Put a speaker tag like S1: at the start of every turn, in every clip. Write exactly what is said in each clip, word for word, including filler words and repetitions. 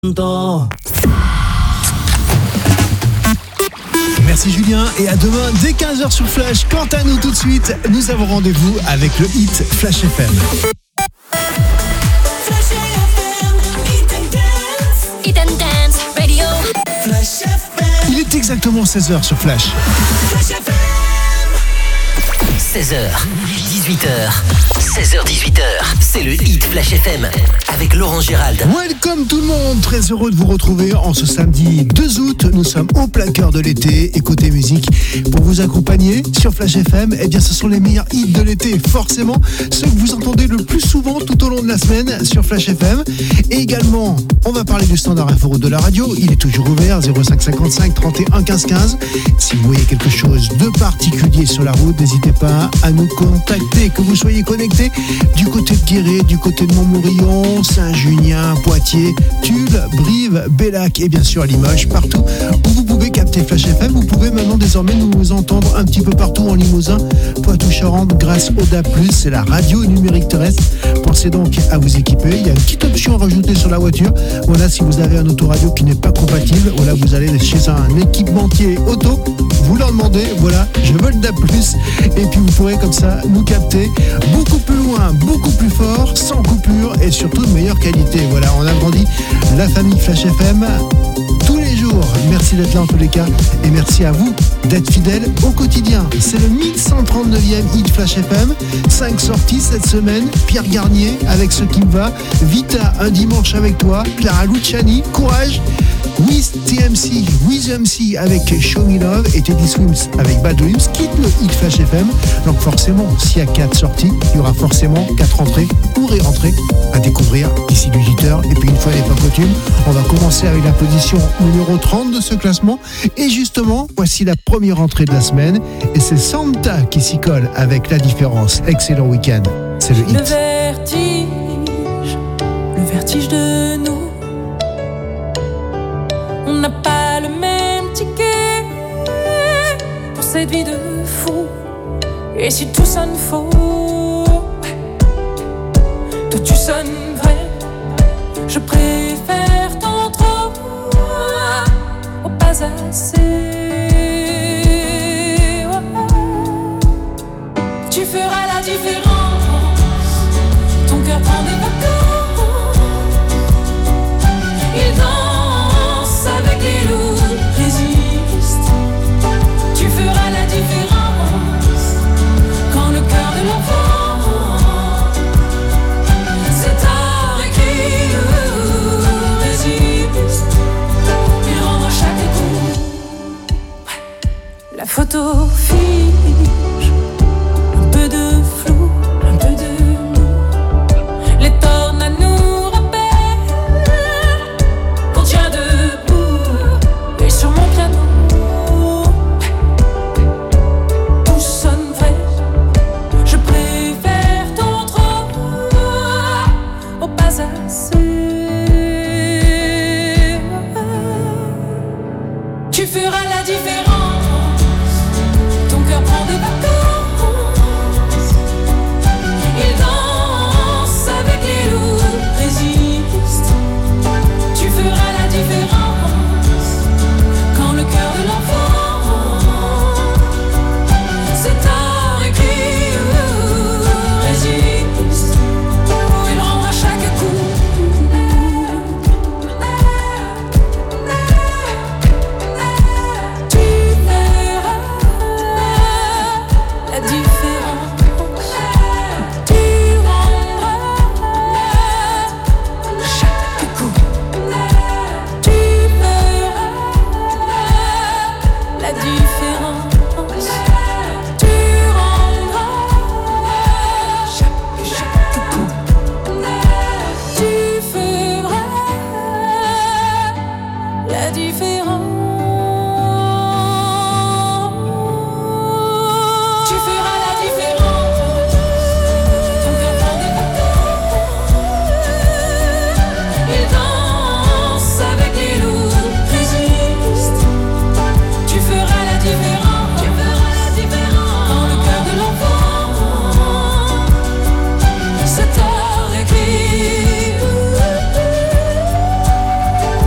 S1: Merci Julien et à demain dès quinze heures sur Flash. Quant à nous tout de suite, nous avons rendez-vous avec le hit Flash F M.
S2: Flash F M, Hit and Dance, Hit and Dance Radio. Flash F M.
S1: Il est exactement seize heures sur Flash.
S2: Flash F M.
S3: seize heures, dix-huit heures, seize heures dix-huit heures, c'est le hit Flash F M avec Laurent Gérald.
S1: Welcome tout le monde, très heureux de vous retrouver en ce samedi deux août. Nous sommes au plein cœur de l'été et côté musique pour vous accompagner sur Flash F M. Eh bien ce sont les meilleurs hits de l'été, forcément ceux que vous entendez le plus souvent tout au long de la semaine sur Flash F M. Et également, on va parler du standard info de la radio, il est toujours ouvert, zéro cinq cinquante-cinq trente et un quinze quinze. Si vous voyez quelque chose de particulier sur la route, n'hésitez pas à nous contacter, que vous soyez connectés du côté de Guéret, du côté de Montmorillon, Saint-Junien, Poitiers, Tulle, Brive, Bellac et bien sûr à Limoges, partout où vous pouvez capter Flash F M. Vous pouvez maintenant désormais nous entendre un petit peu partout en Limousin, Poitou-Charentes grâce au D A B plus, c'est la radio numérique terrestre. Pensez donc à vous équiper, il y a une petite option à rajouter sur la voiture. Voilà, si vous avez un autoradio qui n'est pas compatible, voilà, vous allez chez un équipementier auto, vous leur demandez, voilà, je veux le D A B plus, et puis vous pourrez comme ça nous capter beaucoup plus loin, beaucoup plus fort, sans coupure et surtout de meilleure qualité. Voilà, on a grandi la famille Flash F M tous les jours. Merci d'être là en tous les cas et merci à vous d'être fidèles au quotidien. C'est le mille cent trente-neuvième hit Flash F M, cinq sorties cette semaine. Pierre Garnier avec Ce qui me va, Vita, Un dimanche avec toi, Clara Luciani, Courage, Wiz T M C, Wiz M C avec Show Me Love et Teddy Swims avec Bad Dreams quitte le hit Flash F M. Donc forcément, s'il y a quatre sorties, il y aura forcément quatre entrées ou ré-entrées à découvrir d'ici dix-huit heures. Et puis une fois n'est pas coutume, on va commencer avec la position numéro trente de ce classement. Et justement, voici la première entrée de la semaine. Et c'est Santa qui s'y colle avec La Différence. Excellent week-end, c'est le hit.
S4: Le vertige, le vertige de nous. On n'a pas le même ticket pour cette vie de fou. Et si tout sonne faux, toi tu sonnes vrai. Je préfère tant trop au pas assez. Tu feras la différence. Ton cœur prend des vacances. Il danse avec les loups, résiste. Tu feras la différence quand le cœur de l'enfant c'est tard écrit, résiste. Il rendra chaque coup. La photo fige, un peu de flou, un peu de nous. Les tornades nous rappellent qu'on tient debout. Et sur mon piano, tout sonne vrai. Je préfère ton trop au pas assez. Tu feras la différence. Ton cœur prend des vacances. Il danse avec les loups, résiste. Tu feras la différence quand le cœur de l'enfant c'est tard écrit, résiste. Il rendra chaque coup. Tu verras la différence. Tu rendras chaque coup. Tu verras la différence. Tu rendras chaque, chaque coup. Tu feras la différence. Tu feras la différence. Ton cœur prend des vacances. Il danse avec les loups, résiste. Tu feras la différence. Tu feras la différence quand le cœur de l'enfant c'est tard écrit.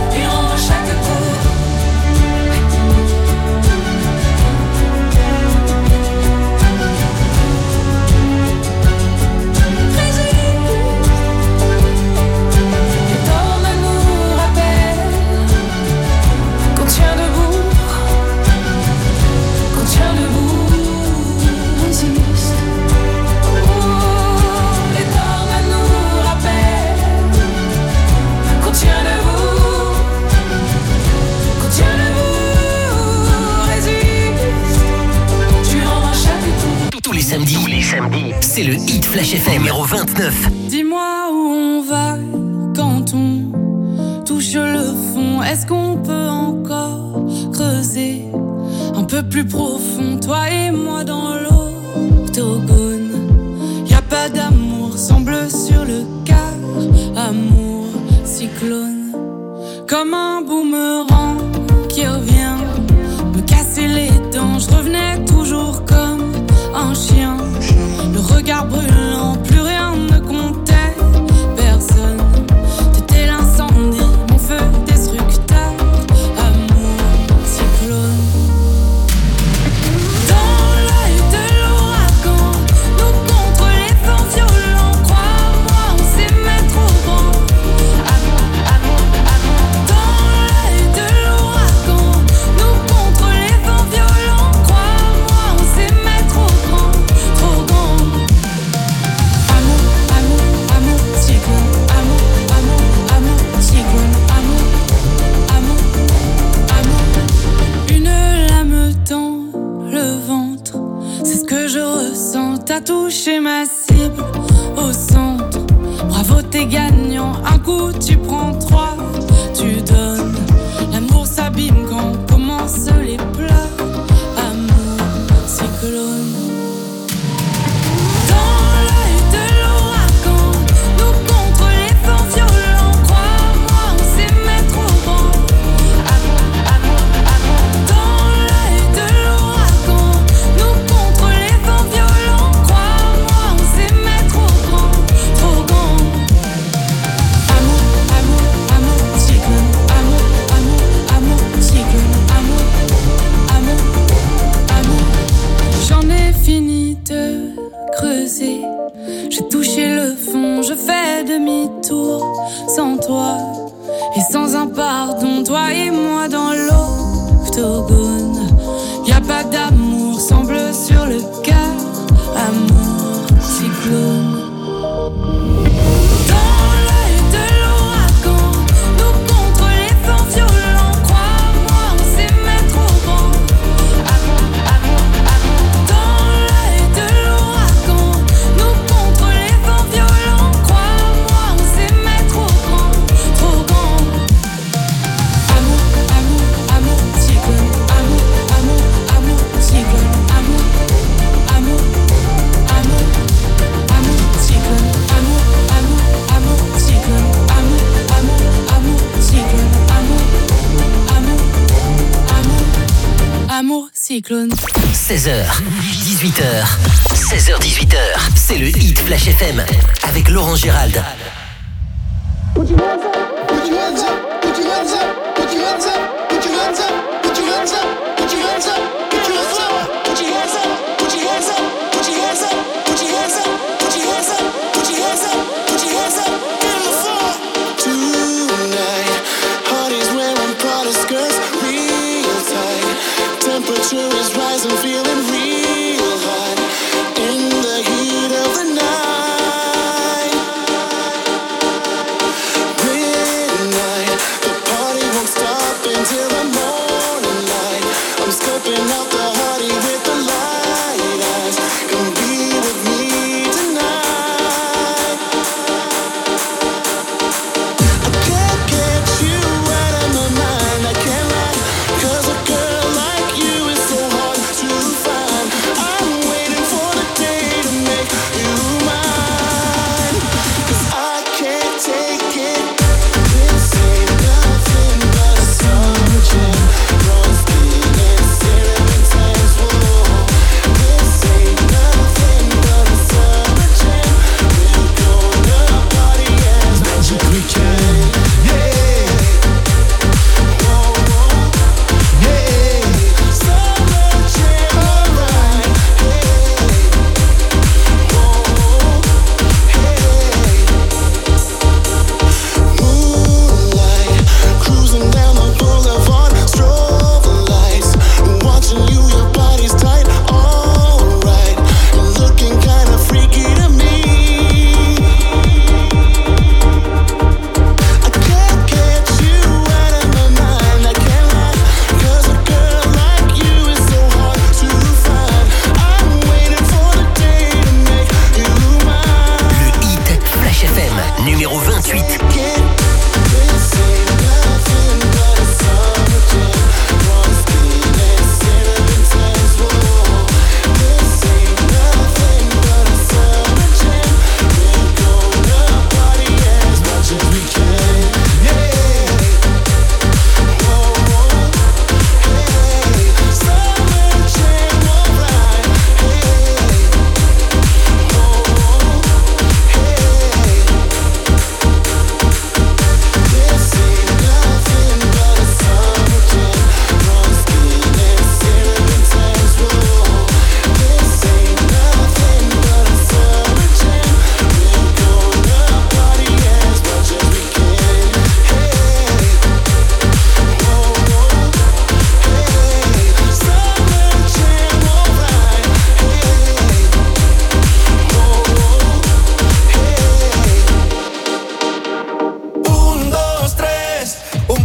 S3: c'est le Hit Flash F M numéro vingt-neuf.
S4: Dis-moi où on va quand on touche le fond. Est-ce qu'on peut encore creuser un peu plus profond, toi et moi dans l'octogone? Y'a pas d'amour, semble sur le quart. Amour, cyclone, comme un boomerang qui revient me casser les dents. Je revenais toujours comme un chien, le regard brûlant, plus rien ne comptait, personne. T'étais l'incendie, mon feu destructeur. Amour, cyclone. Dans l'œil de l'ouragan, nous contre les vents violents. Crois-moi, on s'aimait trop grand. Amour, amour, amour. Dans l'œil de l'ouragan, nous contre les vents violents. Crois-moi, on s'aimait trop grand, trop grand. Amour, amour, amour, cyclone. Amour, amour, amour, cyclone. Amour, amour, amour. Une lame tend le ventre, c'est ce que je ressens. T'as touché ma cible au centre. Bravo, t'es gagnant. Un coup, tu prends trois, tu donnes. L'amour s'abîme quand commencent les pleurs. Amour, cyclone. Dans l'œil de l'ouragan, nous contre les vents violents. Crois-moi, on s'aimait trop grand. Amour, amour, amour. Dans l'œil de l'ouragan, nous contre les vents violents. Crois-moi, on s'aimait trop grand, trop grand. Amour, amour, amour, cyclone. Amour, amour, amour, cyclone. Amour, amour, amour. J'en ai fini de creuser. J'ai touché le fond, je fais demi-tour sans toi et sans un pardon. Toi et moi dans l'octogone. Y'a pas d'amour, semble sur le quart. Amour, cyclone. Dans l'œil de l'ouragan, nous contre les vents violents. Crois-moi, on s'aimait trop grand. Amour, amour, amour. Dans l'œil de l'ouragan, nous contre les vents violents. Crois-moi, on s'aimait trop grand, trop grand. Amour, amour, amour, cyclone. Amour, amour, amour, cyclone. Amour, amour, amour, amour, cyclone. Amour, amour, amour, cyclone. Amour, amour, amour, cyclone. Amour, amour, amour, amour, cyclone.
S3: seize heures, dix-huit heures. seize heures, dix-huit heures. C'est le Hit Flash F M avec Laurent Gérald.
S5: Put your hands up, put your hands up, put your hands up, put your hands up, put your hands up, put your hands up, put your hands up, put your hands up, put your hands up, put your hands up, put your hands up, put your hands up, put your hands up, put your hands up, put your hands up, in the floor. Tonight, heart is wearing Prada skirts, real tight. Temperature is rising, feeling real hot in the heat of the night. Midnight,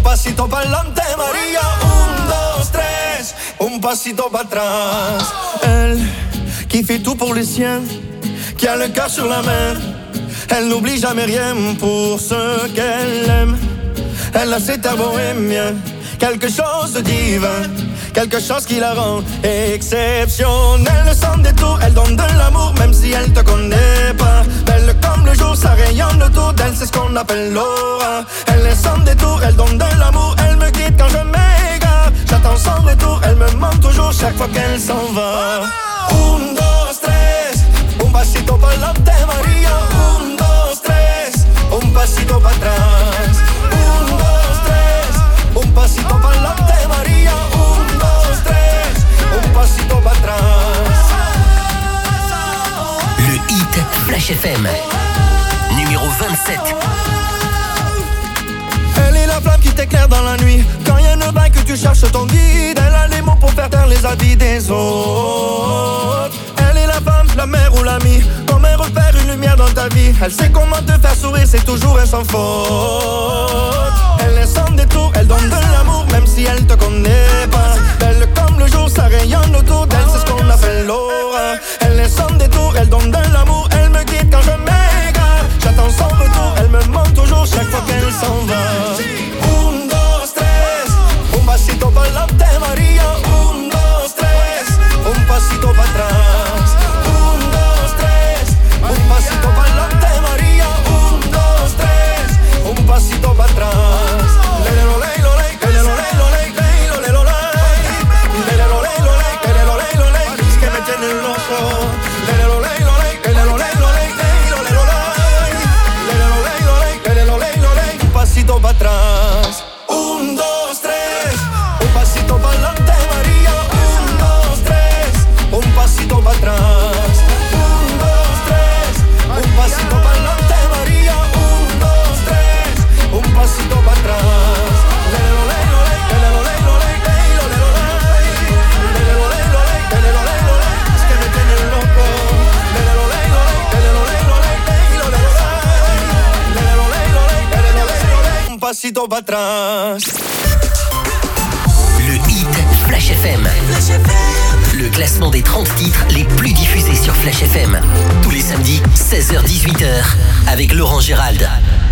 S6: pasito pa'lante, María. Un, dos, tres, un pasito para atrás. Elle qui fait tout pour les siens, qui a le cœur sur la main. Elle n'oublie jamais rien pour ceux qu'elle aime. Elle a cet air bohémien, quelque chose de divin, quelque chose qui la rend exceptionnelle. Le sang des tours, elle donne de l'amour même si elle te connaît pas. Belle comme le jour, ça rayonne autour d'elle, c'est ce qu'on appelle l'aura. Elle est sans détour, elle donne de l'amour, elle me guide quand je m'égare. J'attends son retour, elle me manque toujours chaque fois qu'elle s'en va. Un, dos, tres, un pasito pa'lante, María. Un, dos, tres, un pasito para atrás. Un, dos, tres, un pasito pa'lante, María. Un, dos, tres, un pasito para atrás.
S3: Le hit Flash F M, numéro vingt-sept.
S6: Elle est la flamme qui t'éclaire dans la nuit. Quand il y a une vague que tu cherches ton guide, elle a les mots pour faire taire les avis des autres. Elle est la femme, la mère ou l'amie, comme un repère, une lumière dans ta vie. Elle sait comment te faire sourire, c'est toujours un sans faute. Elle est sans détour, elle donne de l'amour même si elle te connaît pas. Belle comme le jour, ça rayonne autour d'elle, c'est ce qu'on appelle l'aura. Elle est sans détour, elle donne de l'amour, elle me guide quand je m'égare. J'attends son retour, elle me manque toujours chaque fois qu'elle s'en va. Un, dos, tres, un pasito pa'lante, María. Un, dos, tres, un pasito para atrás. Un, dos, tres, un pasito pa'lante, María. Un, dos, tres, un pasito para atrás. Lele lo ley lo ley, lele lo ley lo ley, ley lo ley lo ley. Lele lo ley lo ley, lele lo ley lo ley, es que me tiene loco. Lele lo ley lo ley, lele lo ley lo ley, ley lo ley lo ley. Lele lo ley lo ley, lele lo ley lo ley, un pasito para atrás. Un, dos, tres, un pasito pa'lante, María. Un, dos, tres, un pasito para atrás. Un, dos, tres, un pasito pa'lante, María. Un, dos, tres, un pasito para atrás. Lele lo ley lo ley, lele lo ley lo ley, ley lo ley lo ley. Lele lo ley lo ley, lele lo ley lo ley, es que me tiene loco. Lele lo ley lo ley, lele lo ley lo ley, ley lo ley lo ley. Lele lo ley lo ley, lele lo ley lo ley, un pasito para atrás.
S3: Le hit Flash F M. Le classement des trente titres les plus diffusés sur Flash F M. Tous les samedis, seize heures dix-huit heures, avec Laurent Gérald.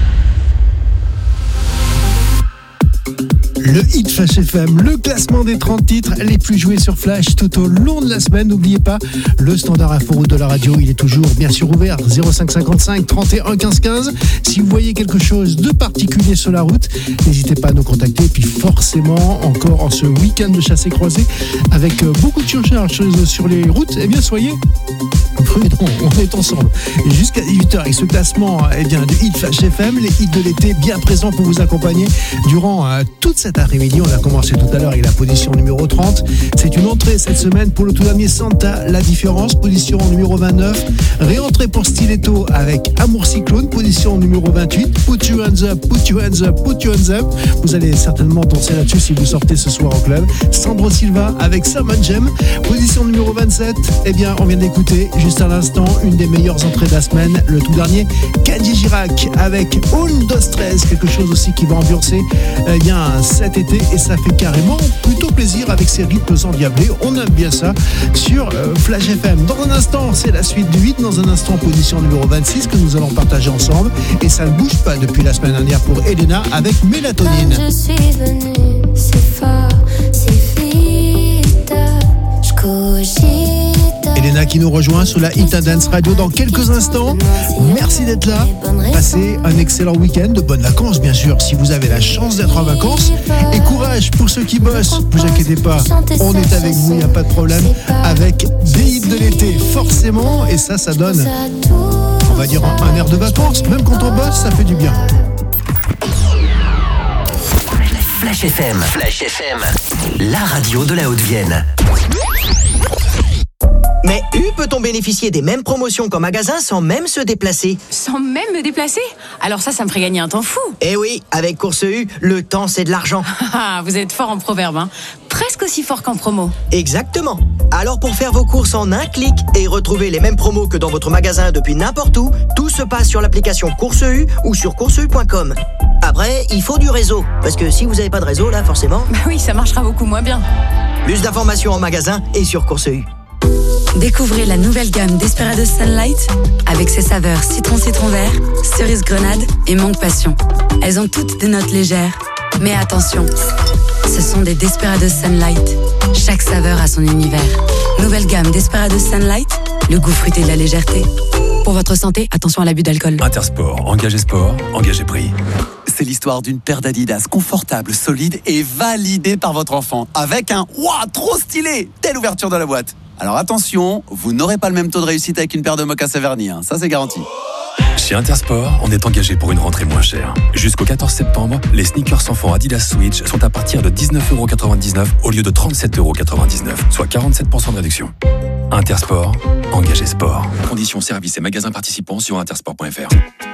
S1: Le hit Flash F M, le classement des trente titres les plus joués sur Flash tout au long de la semaine. N'oubliez pas, le standard info de la radio, il est toujours bien sûr ouvert, zéro cinq cinquante-cinq trente et un quinze quinze. Si vous voyez quelque chose de particulier sur la route, n'hésitez pas à nous contacter. Et puis forcément, encore en ce week-end de chassé-croisé, avec beaucoup de surcharge sur les routes, eh bien soyez prudents, on est ensemble. Et jusqu'à dix-huit heures avec ce classement eh bien, du hit Flash F M, les hits de l'été bien présents pour vous accompagner durant euh, toute cette après-midi. On a commencé tout à l'heure avec la position numéro trente. C'est une entrée cette semaine pour le tout dernier Santa, La Différence, position numéro vingt-neuf. Réentrée pour Stiletto avec Amour Cyclone, position numéro vingt-huit. Put your hands up, put your hands up, put your hands up. Vous allez certainement danser là-dessus si vous sortez ce soir au club. Sandro Silva avec Salmon Gem, position numéro vingt-sept. Eh bien, on vient d'écouter juste à l'instant une des meilleures entrées de la semaine, le tout dernier Kenji Girac avec Un Dos Tres, quelque chose aussi qui va ambiancer eh bien cet été, et ça fait carrément plutôt plaisir avec ces rythmes endiablés. On aime bien ça sur euh, Flash F M. Dans un instant, c'est la suite du huit. Dans un instant, position numéro vingt-six que nous allons partager ensemble, et ça ne bouge pas depuis la semaine dernière pour Elena avec Mélatonine.
S7: Quand je suis venue, c'est fort, c'est vite, je cogite.
S1: Elena qui nous rejoint sur la Hit and Dance Radio dans quelques instants. Merci d'être là. Passez un excellent week-end, de bonnes vacances bien sûr si vous avez la chance d'être en vacances. Et courage pour ceux qui bossent, ne vous inquiétez pas, on est avec vous, il n'y a pas de problème. Avec des hits de l'été forcément, et ça, ça donne, on va dire, un air de vacances. Même quand on bosse, ça fait du bien.
S3: Flash F M. Flash F M, la radio de la Haute-Vienne.
S8: Mais U peut-on bénéficier des mêmes promotions qu'en magasin sans même se déplacer?
S9: Sans même me déplacer? Alors ça, ça me ferait gagner un temps fou.
S8: Eh oui, avec Course U, le temps c'est de l'argent.
S9: Ah, vous êtes fort en proverbe, hein. Presque aussi fort qu'en promo.
S8: Exactement. Alors pour faire vos courses en un clic et retrouver les mêmes promos que dans votre magasin depuis n'importe où, tout se passe sur l'application Course U ou sur course u point com. Après, il faut du réseau, parce que si vous n'avez pas de réseau, là, forcément...
S9: Bah oui, ça marchera beaucoup moins bien.
S8: Plus d'informations en magasin et sur Course U.
S10: Découvrez la nouvelle gamme Desperados Sunlight avec ses saveurs citron-citron vert, cerise grenade et mangue passion. Elles ont toutes des notes légères. Mais attention, ce sont des Desperados Sunlight. Chaque saveur a son univers. Nouvelle gamme Desperados Sunlight, le goût fruité de la légèreté. Pour votre santé, attention à l'abus d'alcool.
S11: Intersport, engagez sport, engagez prix. C'est l'histoire d'une paire d'Adidas confortable, solide et validée par votre enfant. Avec un « Ouah, trop stylé !» dès l'ouverture de la boîte. Alors attention, vous n'aurez pas le même taux de réussite avec une paire de mocassins vernis, hein. Ça c'est garanti.
S12: Chez Intersport, on est engagé pour une rentrée moins chère. Jusqu'au quatorze septembre, les sneakers enfants Adidas Switch sont à partir de dix-neuf euros quatre-vingt-dix-neuf au lieu de trente-sept euros quatre-vingt-dix-neuf, soit quarante-sept pour cent de réduction. Intersport, engagé sport. Conditions, services et magasins participants sur intersport point f r.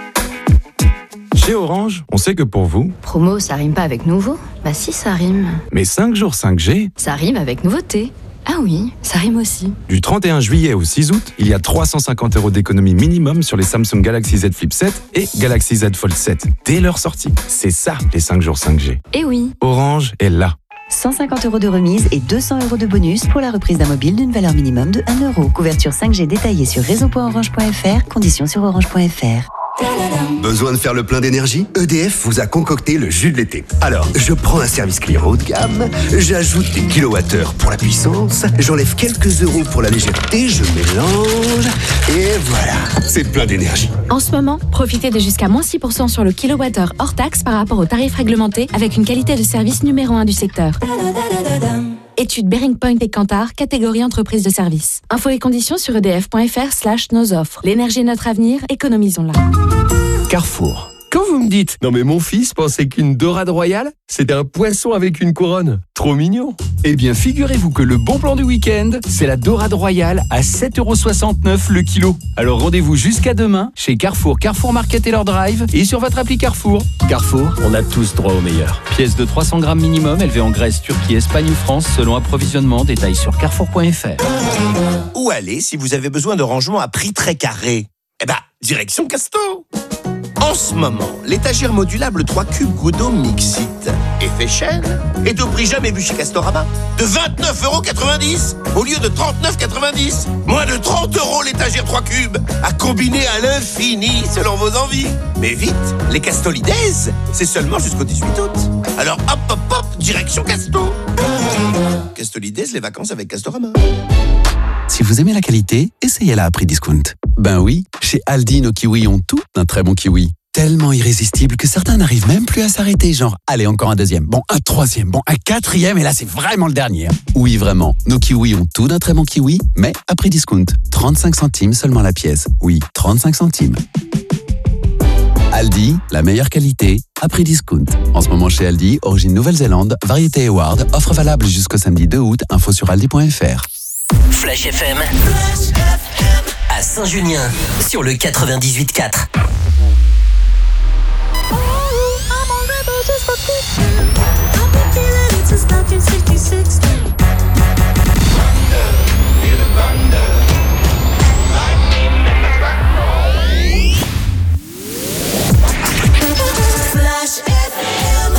S13: Chez Orange, on sait que pour vous...
S14: Promo, ça rime pas avec nouveau. Bah si, ça rime.
S13: Mais cinq jours cinq G...
S14: Ça rime avec nouveauté. Ah oui, ça rime aussi.
S13: Du trente et un juillet au six août, il y a trois cent cinquante euros d'économie minimum sur les Samsung Galaxy Z Flip sept et Galaxy Z Fold sept. Dès leur sortie. C'est ça, les cinq jours cinq G.
S14: Eh oui.
S13: Orange est là.
S15: cent cinquante euros de remise et deux cents euros de bonus pour la reprise d'un mobile d'une valeur minimum de un euro. Couverture cinq G détaillée sur réseau point orange point f r. Conditions sur orange point f r.
S16: Besoin de faire le plein d'énergie? E D F vous a concocté le jus de l'été. Alors, je prends un service client haut de gamme, j'ajoute des kilowattheures pour la puissance, j'enlève quelques euros pour la légèreté, je mélange, et voilà, c'est plein d'énergie.
S17: En ce moment, profitez de jusqu'à moins six pour cent sur le kilowattheure hors taxe par rapport au tarif réglementé avec une qualité de service numéro un du secteur. Étude Bearing Point et Kantar, catégorie entreprise de service. Infos et conditions sur edf point f r slash nos offres. L'énergie est notre avenir, économisons-la.
S18: Carrefour. Quand vous me dites « Non mais mon fils pensait qu'une dorade royale, c'était un poisson avec une couronne. Trop mignon !» Eh bien, figurez-vous que le bon plan du week-end, c'est la dorade royale à sept euros soixante-neuf le kilo. Alors rendez-vous jusqu'à demain chez Carrefour, Carrefour Market et leur drive et sur votre appli Carrefour. Carrefour, on a tous droit au meilleur. Pièce de trois cents grammes minimum, élevée en Grèce, Turquie, Espagne ou France, selon approvisionnement. Détails sur carrefour point f r.
S19: Où aller si vous avez besoin de rangement à prix très carré? Eh ben, direction Casto. En ce moment, l'étagère modulable trois cubes Goudot Mixit effet chaîne est au prix jamais vu chez Castorama de vingt-neuf euros quatre-vingt-dix au lieu de trente-neuf euros quatre-vingt-dix. Moins de trente euros l'étagère trois cubes à combiner à l'infini selon vos envies. Mais vite, les Castolides, c'est seulement jusqu'au dix-huit août. Alors hop hop hop, direction Casto. Castolides, les vacances avec Castorama.
S11: Si vous aimez la qualité, essayez-la à prix discount. Ben oui, chez Aldi, nos kiwis ont tout d'un très bon kiwi. Tellement irrésistible que certains n'arrivent même plus à s'arrêter. Genre, allez, encore un deuxième, bon, un troisième, bon, un quatrième, et là, c'est vraiment le dernier. Oui, vraiment, nos kiwis ont tout d'un très bon kiwi, mais à prix discount. trente-cinq centimes seulement la pièce. Oui, trente-cinq centimes. Aldi, la meilleure qualité, à prix discount. En ce moment chez Aldi, origine Nouvelle-Zélande, variété Eward, offre valable jusqu'au samedi deux août, info sur aldi point f r.
S3: Flash F M, Flash F M à Saint-Junien sur le quatre-vingt-dix-huit quatre.
S2: Flash F M.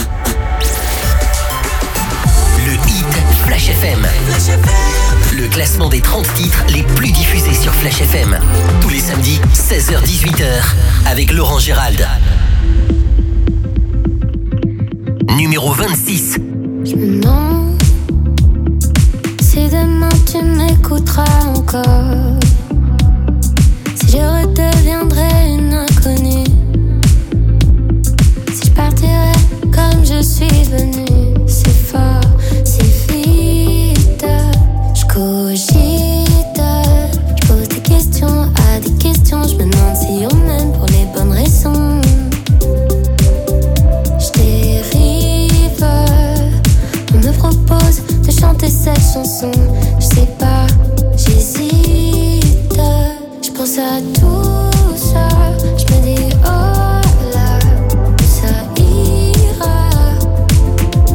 S3: Le hit Flash F M.
S2: Flash F M.
S3: Le classement des trente titres les plus diffusés sur Flash F M. Tous les samedis, seize heures dix-huit heures, avec Laurent Gérald. Numéro vingt-six.
S7: Je me demande si demain tu m'écouteras encore, si je redeviendrai une inconnue, si je partirai comme je suis venue. C'est fort, c'est vite, je cogite, je pose des questions à des questions, je me demande si on m'aime pour les bonnes raisons. Je dérive, on me propose de chanter cette chanson, je sais pas, j'hésite, je pense à tout ça, je me dis oh là, ça ira.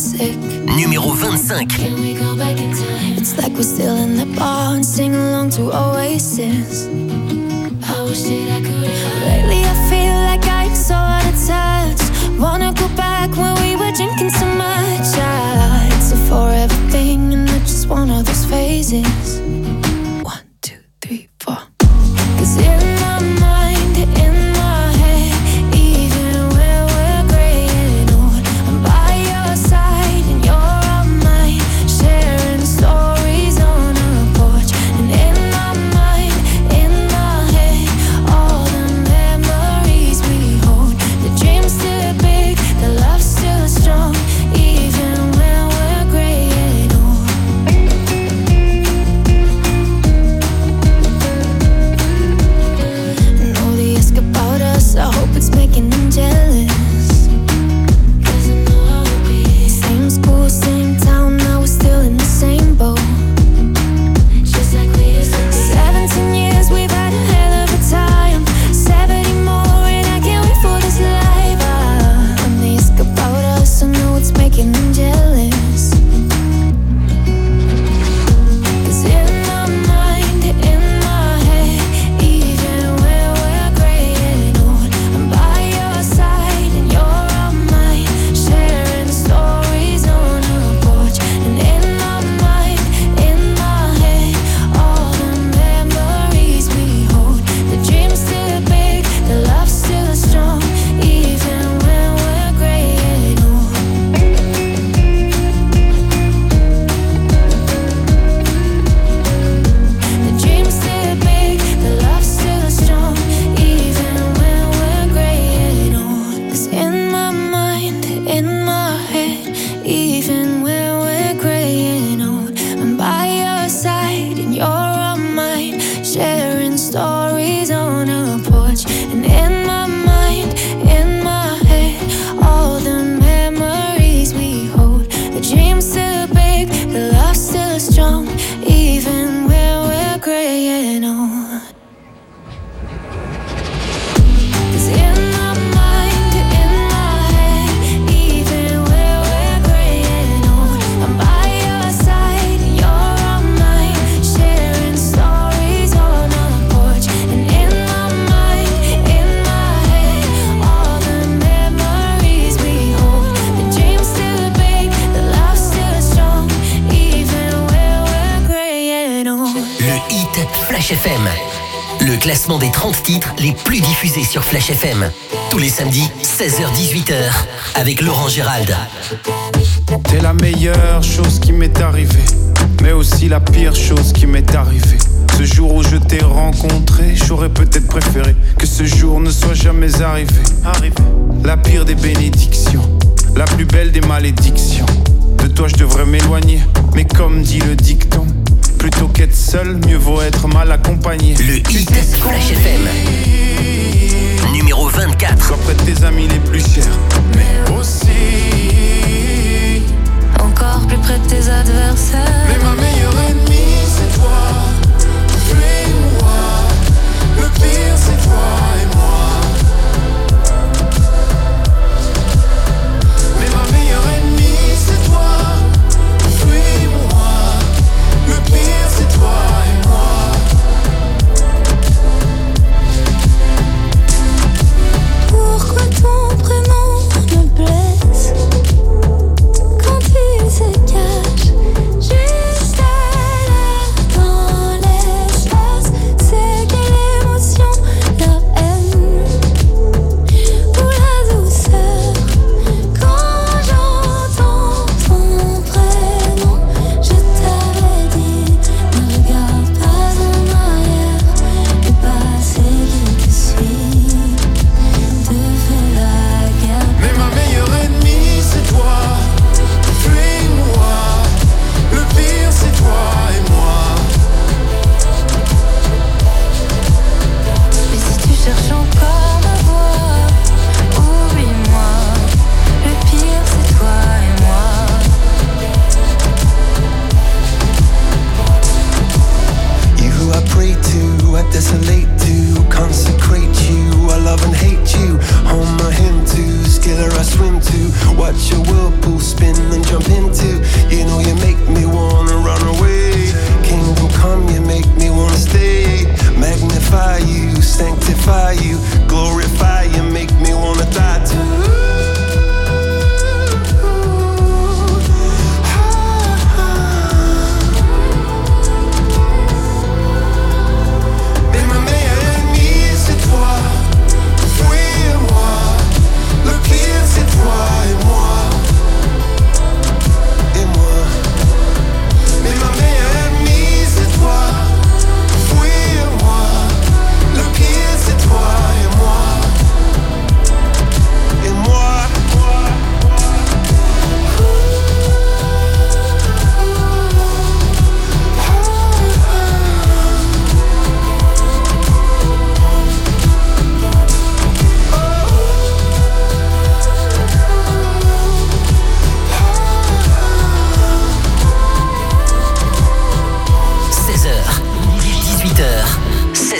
S7: sick.
S3: Numéro vingt-cinq.
S7: Can we go back in time? It's like we're still in the bar and sing along to Oasis. I wish that I could. Lately I feel like I'm so out of touch. Wanna go back when we were drinking so much. Ah, it's a forever thing and I just want all those phases. One, two, three, four. Cause in my mind, in my head, even when we're gray and old, I'm by your side and you're on mine, sharing stories on a porch. And in my mind, in my head, all the memories we hold. The dream's still big, the love's still strong, even when we're gray and old. And all they ask about us, I hope it's making them jealous. Cause I know how it be. Same school, same town, now we're still in the same boat. Just like we used to be. Seventeen years, we've had a hell of a time. Seventy more, and I can't wait for this life. Ah, and they ask about us, I know it's making them jealous. Cause in my mind, in my head, even when we're gray and old, I'm by your side and you're on mine, sharing stories on a porch. And in my mind, in my head, all the memories we hold. The dream's still big, the love's still strong, even when we're gray and old. The dream's still big, the love's still strong, even when we're gray and old. 'Cause in my mind, in my head, even when we're gray and old, I'm by your side and you're on mine, sharing stories on a porch. And in my mind, in my head, all the memories we hold. The dream's still big, the love's still strong, even when we're gray and old. 'Cause in my mind, in my head, even when we're gray and old, I'm by your side and you're on mine, sharing stories on a porch. And in my mind, in my head, all the memories we hold. The dream's still big, the love's still strong, even when we're gray and old.
S3: Le hit Flash F M. Le classement des trente titres les plus diffusés sur Flash F M. Tous les samedis, seize heures dix-huit heures, avec Laurent Gérald.
S20: T'es la meilleure chose qui m'est arrivée, mais aussi la pire chose qui m'est arrivée. Ce jour où je t'ai rencontré, j'aurais peut-être préféré que ce jour ne soit jamais arrivé. Arrivé. La pire des bénédictions, la plus belle des malédictions. De toi je devrais m'éloigner, mais comme dit le dicton, plutôt qu'être seul, mieux vaut être mal accompagné.
S3: Le hit Flash F M. Numéro vingt-quatre.
S20: Sois près de tes amis les plus chers, mais aussi
S7: encore plus près de tes adversaires.
S20: Mais ma meilleure ennemie c'est toi, fuis-moi. Le pire c'est toi et moi. Mais ma meilleure ennemie c'est toi, fuis-moi. Le pire c'est toi et moi.
S7: Pourquoi ton prénom me blesse?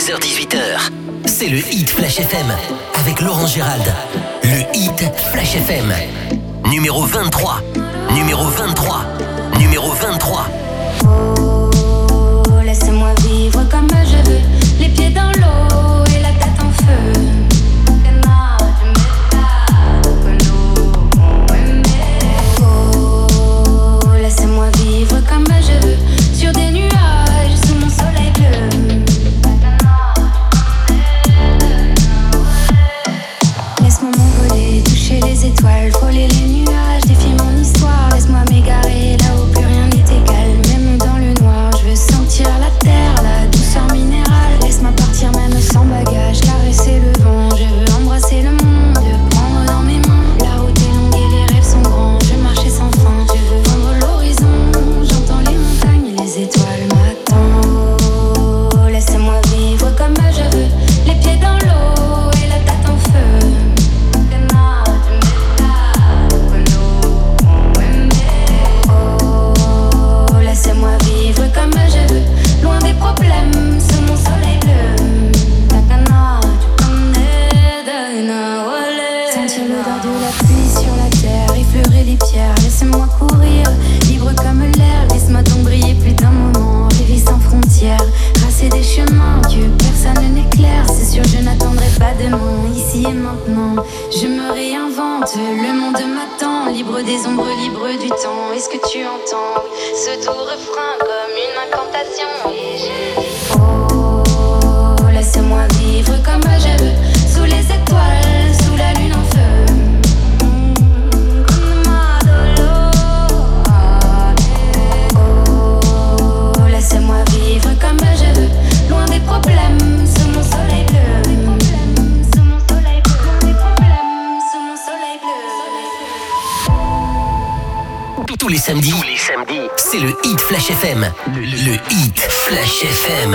S3: seize heures dix-huit heures, c'est le hit Flash F M avec Laurent Gérald. Le hit Flash F M. Numéro vingt-trois. Numéro vingt-trois. Numéro vingt-trois.
S7: Oh, laissez-moi vivre comme je veux. Les pieds dans l'eau et la tête en feu. Oh, laissez-moi vivre comme je veux. Sur des nuages, sous mon soleil bleu. Laisse-moi m'envoler, toucher les étoiles, frôler les nuages, défier mon histoire. Laisse-moi m'égarer là où plus rien n'est égal. Même dans le noir, je veux sentir la terre, la douceur minérale. Laisse-moi partir même sans bagage, caresser le vent. Je veux embrasser le monde, prendre dans mes mains. La route est longue et les rêves sont grands. Je veux marcher sans fin, je veux vendre l'horizon. J'entends les montagnes et les étoiles m'attendent. Oh, laissez-moi vivre comme je veux. Les pieds dans l'eau et la tête en feu. Oh, laissez-moi vivre comme je veux. Loin des problèmes, sous mon soleil bleu. Sentir l'odeur de la pluie sur la terre, effleurer les pierres, laissez-moi courir, libre comme l'air. Laisse-moi donc briller plus d'un moment, rêver sans frontières, tracer des chemins que personne n'éclaire. C'est sûr, je n'attendrai pas demain, ici et maintenant. Je me réinvente, le monde m'attend, libre des ombres, libre du temps. Est-ce que tu entends ce doux refrain comme une incantation? Et je dis oh, laissez-moi vivre comme je veux, sous les étoiles, sous la lune en feu. Oh, laissez-moi vivre comme je veux, loin des problèmes, sous mon soleil bleu. Sous mon soleil bleu, loin des problèmes, sous mon soleil bleu.
S3: Tous les samedis, tous les samedis, c'est le hit Flash F M. Le, le hit Flash F M.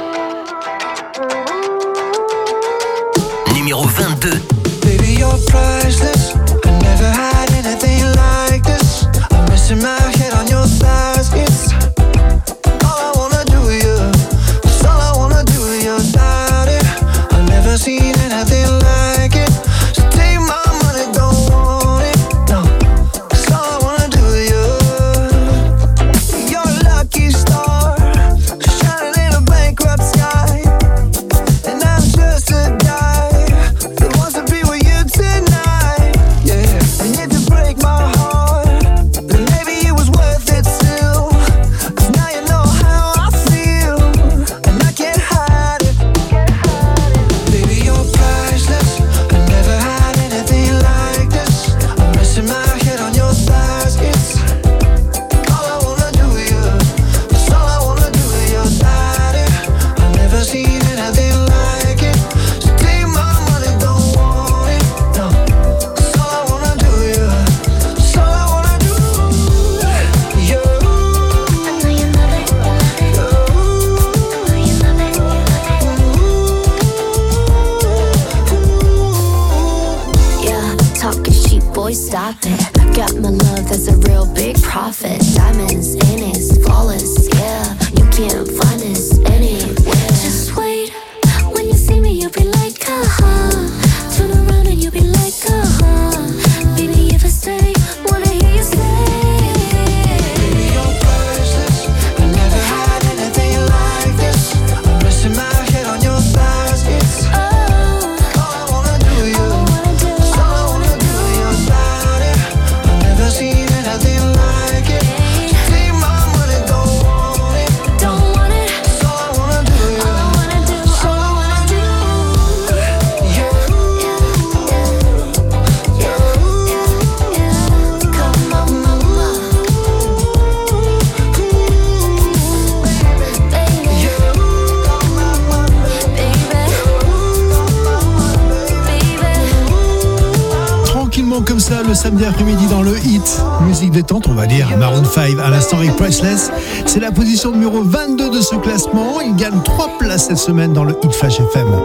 S3: Numéro vingt-deux.
S6: Baby, you're priceless. I never had anything like this. I'm missing my head on your baskets. All I wanna do is you. That's all I wanna do is you. Doubt it. I've never seen anything like it. So take my money, don't want it. No, that's all I wanna do is you. You're a lucky star, shining in a bankrupt sky. And I'm just a guy that wants to be with you tonight. Yeah, and if you break my heart, then maybe it was worth it still. 'Cause now you know how I feel, and I can't hide it. Baby, you're priceless. I never had anything like this. I'm resting my head on your baskets. All I wanna do is you. That's all I wanna do is your body. I've never seen anything like it. So take my money, don't want it. No, that's all I wanna do is you. That's all I wanna do. You. I know you love it. I know you love it.
S7: Yeah, talking cheap, boy, stop it. I got my love, that's a real big profit. Diamonds in it, flawless, yeah. You can't find this anywhere. Just wait, when you see me, you'll be like, uh-huh. Turn around and you'll be like, uh-huh. Baby, if I stay, wanna hear you say.
S6: Baby, you're priceless. I never had anything like this. I'm resting my head on your baskets. All I wanna do is you. That's all I wanna do is your body. I've never seen anything like it. So take my money, don't want it.
S7: Don't want it.
S6: That's all I wanna do is you. That's all I wanna do. You.
S7: Come on, mama.
S1: Tranquillement comme ça, le samedi après-midi dans le hit. Musique détente, on va dire. Maroon cinq à l'instant avec Priceless. C'est la position numéro vingt-deux de ce classement. Il gagne trois places cette semaine dans le hit Flash F M.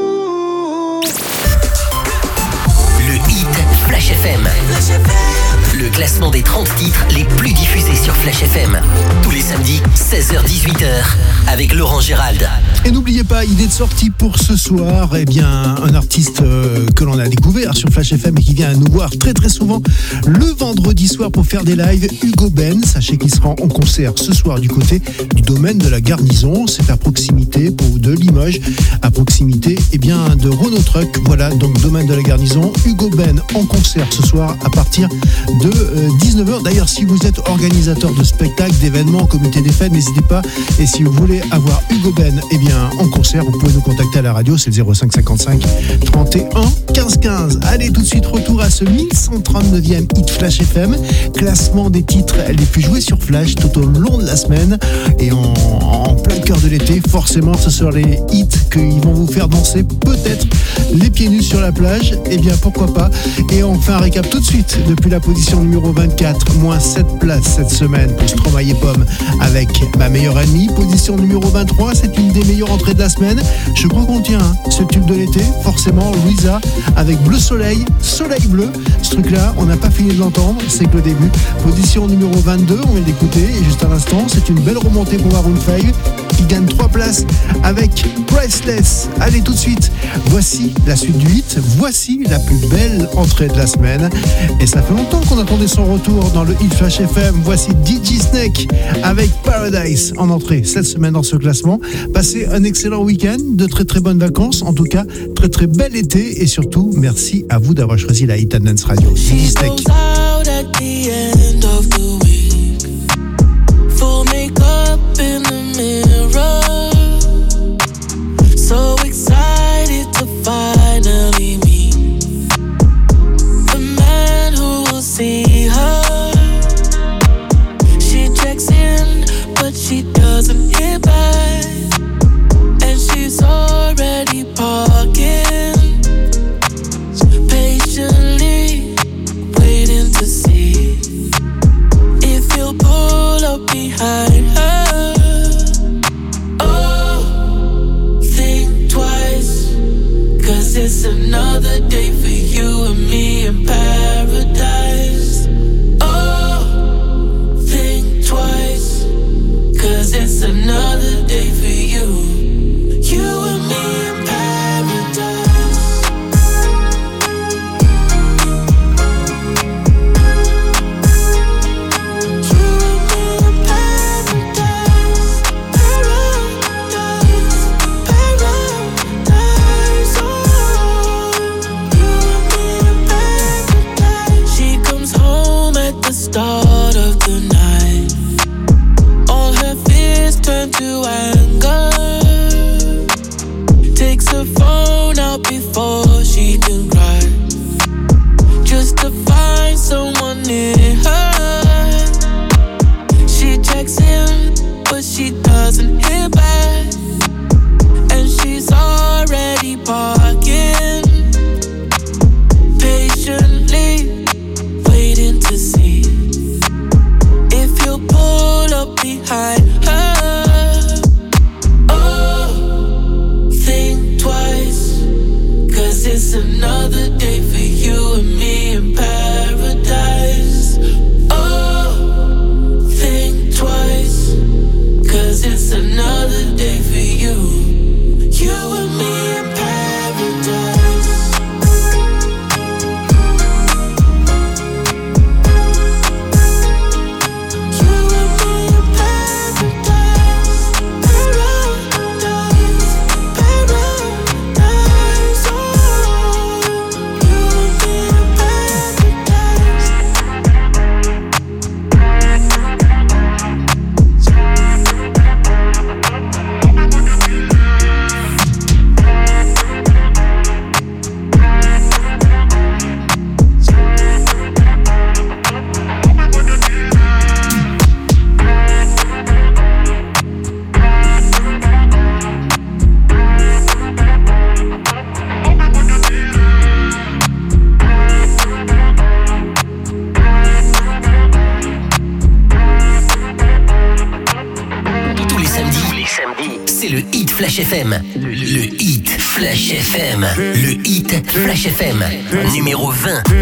S3: Le hit Flash F M. Le classement des trente titres les plus diffusés sur Flash F M. Tous les samedis, seize heures dix-huit heures, avec Laurent Gérald.
S1: Et n'oubliez pas, idée de sortie pour ce soir, eh bien, un artiste euh, que l'on a découvert sur Flash F M et qui vient nous voir très très souvent le vendredi soir pour faire des lives, Hugo Ben. Sachez qu'il sera en concert ce soir du côté du domaine de la Garnison. C'est à proximité pour, de Limoges, à proximité eh bien, de Renault Truck. Voilà, donc domaine de la Garnison. Hugo Ben en concert ce soir à partir de euh, dix-neuf heures. D'ailleurs, si vous êtes organisateur de spectacles, d'événements, comité des fêtes, n'hésitez pas. Et si vous voulez avoir Hugo Ben eh bien, en concert, vous pouvez nous contacter à la radio, c'est le zéro cinq cinquante-cinq trente et un quinze quinze. Allez, tout de suite, retour à ce mille cent trente-neuvième Hit Flash F M. Classement des titres les plus joués sur Flash tout au long de la semaine. Et en, en plein cœur de l'été, forcément, ce sont les hits qui vont vous faire danser, peut-être les pieds nus sur la plage. Eh bien, pourquoi pas. Et on fait un récap tout de suite depuis la position numéro vingt-quatre, moins sept places cette semaine pour Stromae et Pomme avec Ma meilleure ennemie. Position numéro vingt-trois, c'est une des meilleures entrée de la semaine. Je crois qu'on tient hein, ce tube de l'été, forcément Louisa avec Bleu Soleil, Soleil Bleu. Ce truc là, on n'a pas fini de l'entendre, c'est que le début. Position numéro vingt-deux, on vient d'écouter et juste à l'instant, c'est une belle remontée pour Maroon cinq qui gagne trois places avec Priceless. Allez tout de suite, voici la suite du hit, voici la plus belle entrée de la semaine. Et ça fait longtemps qu'on attendait son retour dans le Hit Flash F M. Voici D J Snake avec Paradise en entrée cette semaine dans ce classement. Passez un excellent week-end, de très très bonnes vacances, en tout cas très très bel été et surtout merci à vous d'avoir choisi la Hit and Dance Radio. D J Snake.
S4: Full makeup in the mirror, so excited to finally meet the man who will see her. She checks in, but she doesn't hit back, and she's already parking, patiently waiting to see if you'll pull up behind her. Oh, think twice, cause it's another day for you and me in paradise. Oh, think twice, cause it's another day for you, you and me in paradise. Start of the night, all her fears turn to anger. Takes her phone out before she can cry, just to find someone near her. She checks in, but she doesn't hear back, and she's already parking, patiently waiting to see if you'll pull up behind her. Oh, think twice, cause it's another day for you and me in paradise. Oh, think twice, cause it's another day for you, you and me in paradise.
S3: Flash F M. Le, le Hit Flash F M. Le Hit Flash F M. Numéro vingt.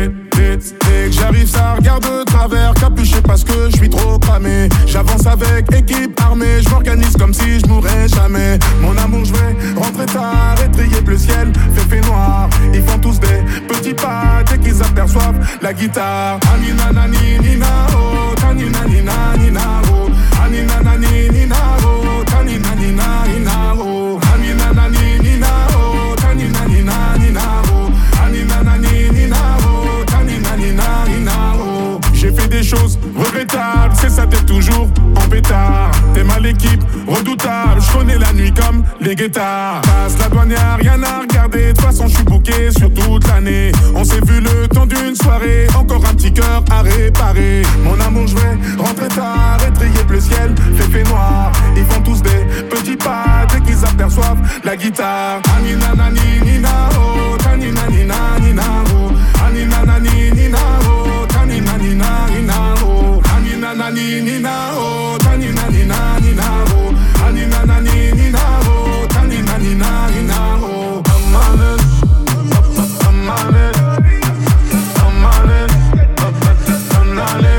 S20: Et dès que j'arrive ça regarde de travers, capuché parce que je suis trop cramé. J'avance avec équipe armée, je m'organise comme si je mourrais jamais. Mon amour je vais rentrer tard, étrier le ciel, fait fait noir. Ils font tous des petits pas dès qu'ils aperçoivent la guitare. Anina nani nina oh, tanina nina nina oh, anina nani nina oh, tanina nina nina oh, anina nani nina oh, tanina nina nina oh, anina nani nina oh, tanina nina nina oh. J'ai fait des choses regrettables, c'est ça t'es toujours en pétard. T'es mal l'équipe, redoutable, je connais la nuit comme les guettards. Passe la douane, y'a rien à regarder, de toute façon je suis booké sur toute l'année. On s'est vu le temps d'une soirée, encore un petit cœur à réparer. Mon amour je vais rentrer tard, étrier le ciel, fait fait noir. Ils font tous des petits pas dès qu'ils aperçoivent la guitare. Anina nani nina oh, tanina nina nina oh, anina nani nina oh, tanina nina nina oh, anina nani nina oh, tanina nina nina oh, anina nani nina oh, tanina nina nina oh. Amale, amale, amale, amale,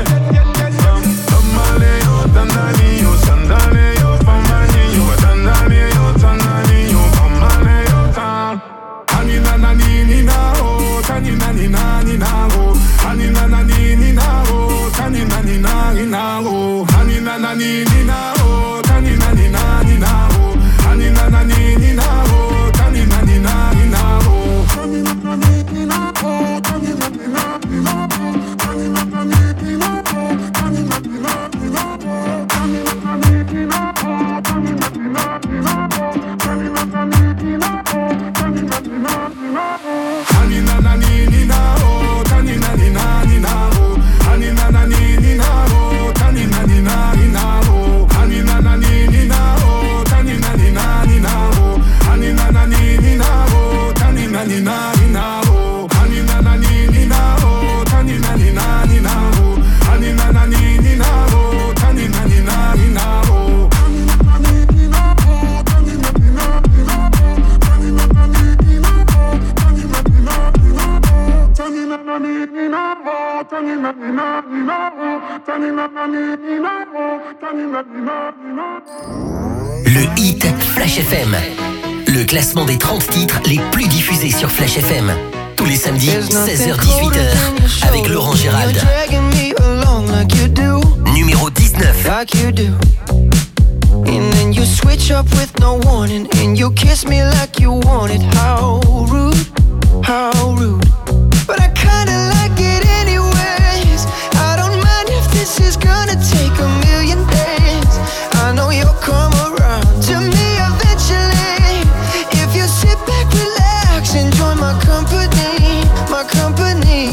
S20: amale, yo dandali, yo sandali, yo pamani, yo dandali, yo sandali, yo pamale, yo tan. Anina nani nina oh, tanina nina nina oh, anina nani nina oh, tanina nina nina oh, anina nani nina oh, tanina nina nina oh, anina nani nina oh, tanina nina nina oh, tanina nani nina oh, tanina nina nina oh, tanina nani nina oh, tanina nina nina oh, tanina nani nina oh, tanina nina nina oh, tanina nani nina oh, tanina nina nina oh, anina nani nina oh, tanina nina nina oh, anina nani nina oh, tanina nina nina oh, anina nani nina oh, tanina nina nina oh, anina nani nina oh, tanina nina nina oh, anina nani nina oh, tanina nina nina oh, anina nani nina oh, tanina nina nina oh, anina nani nina oh, tanina nina nina oh, tanina nani nina oh, tanina nina nina oh, tanina nani nina oh, tanina nina nina oh, tanina nani nina oh, tanina nina nina oh.
S3: Le hit Flash F M. Le classement des trente titres les plus diffusés sur Flash F M. Tous les samedis, seize heures dix-huit heures, avec Laurent Gérald. Numéro dix-neuf.
S21: Like you do. And then you switch up with no warning, and you kiss me like you want it. How rude, how rude. But I kinda like it anyways. I don't mind if this is gonna take a million days. I know you'll come around to me eventually. If you sit back, relax, enjoy my company, my company.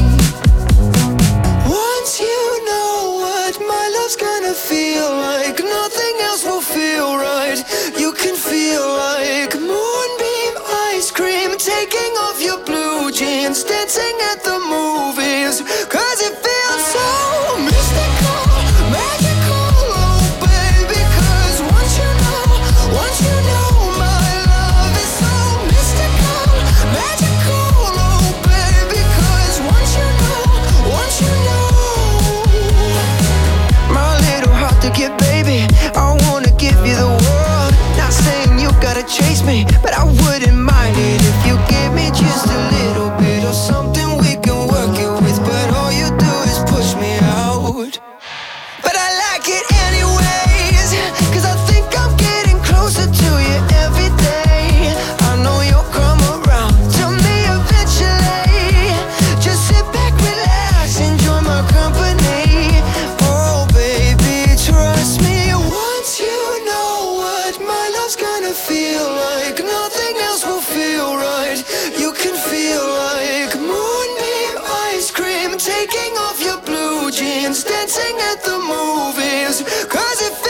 S21: Once you know what my love's gonna feel like, nothing else will feel right. You can feel like moonbeam ice cream, taking off your blue jeans, dancing at the movies. Cause it feels so mystical, magical, oh baby. Cause once you know, once you know my love is so mystical, magical, oh baby. Cause once you know, once you know, my little heart to get, baby, I wanna give you the world. Not saying you gotta chase me, but I wouldn't mind it if you give me just a little bit of something we can work it with. But all you do is push me out. But I like it anyways, cause I think I'm getting closer to you every day. I know you'll come around to me eventually. Just sit back, relax, enjoy my company. Oh baby, trust me. Once you know what my love's gonna feel like, nothing else will feel right. You can feel like moonbeam ice cream, taking off your blue jeans, dancing at the movies. Cause it